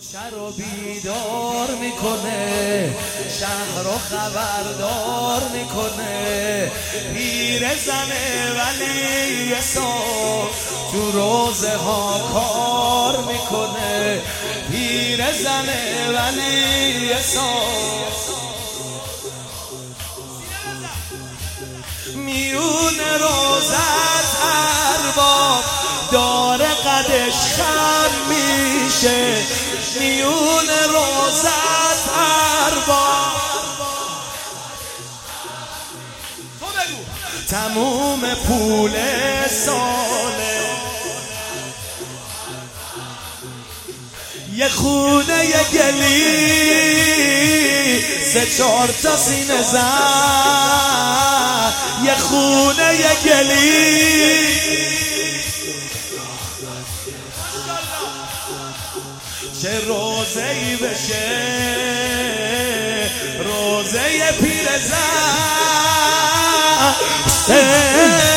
شهر رو بیدار میکنه، شهر رو خبردار میکنه. پیر زنه ولی حساب تو روزه ها کار میکنه. پیر زنه ولی حساب میون روزت ارباب داره قدش خم میشه. میون روزت ارباب تموم پول ساله، یه خونه یه گلی 3-4 تا سینه زن. یه خونه یه گلی چه روزه‌ای بشه، روزه پیرزن.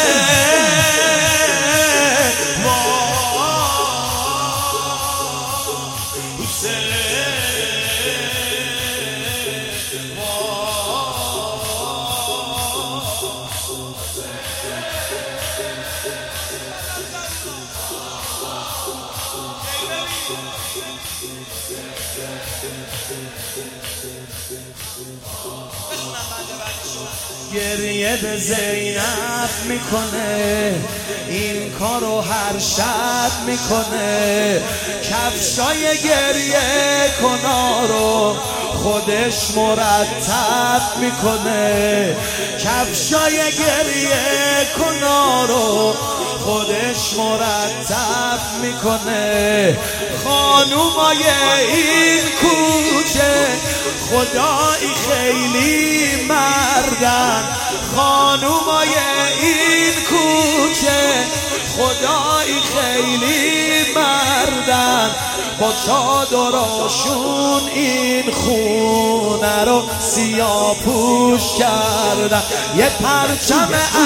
گریه به زینب میکنه، این کارو هر شب میکنه. کفشای گریه کنا رو خودش مرتب میکنه. کفشای گریه کنا رو خودش مرتب میکنه. خانومای این کوچه خدایی خیلی مردن. خانومای این کوچه خدایی خیلی مردن. با چادراشون این خونه رو سیاه پوش کردن. یه پرچم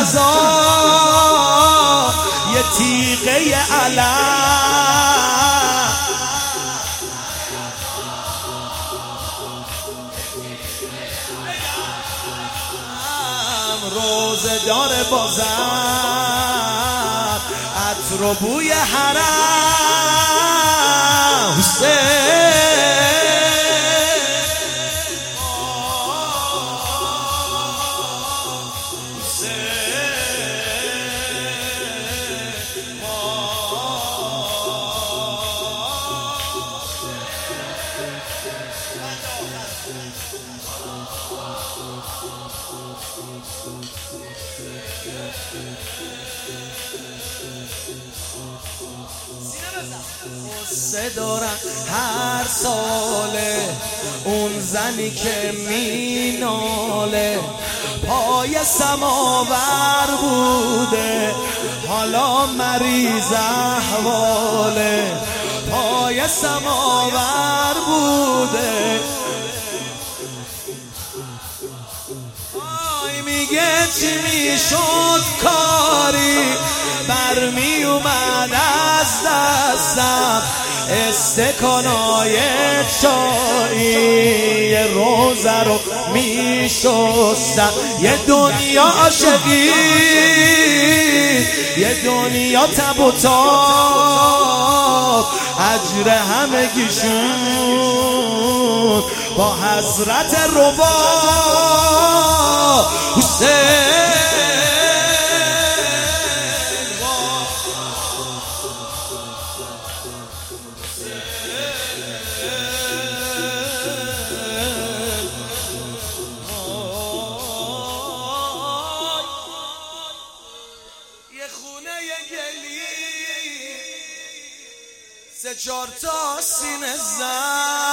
عذاب، یه تیغه علم، روزه داره بازم عطر و بوی حرم. حسین قصه دارن هر ساله اون زنی که میناله. پای سماور بوده حالا مریض احواله. پای سماور بوده میگه چی میشد کاری برمی اومد از دستم. استکانای چایی یه روزه رو میشستم. یه دنیا عاشقی، یه دنیا تب و تاب، اجر همگیشون با حضرت ربا. حسین یه خونه یه گلی 3-4 تا سینه زن.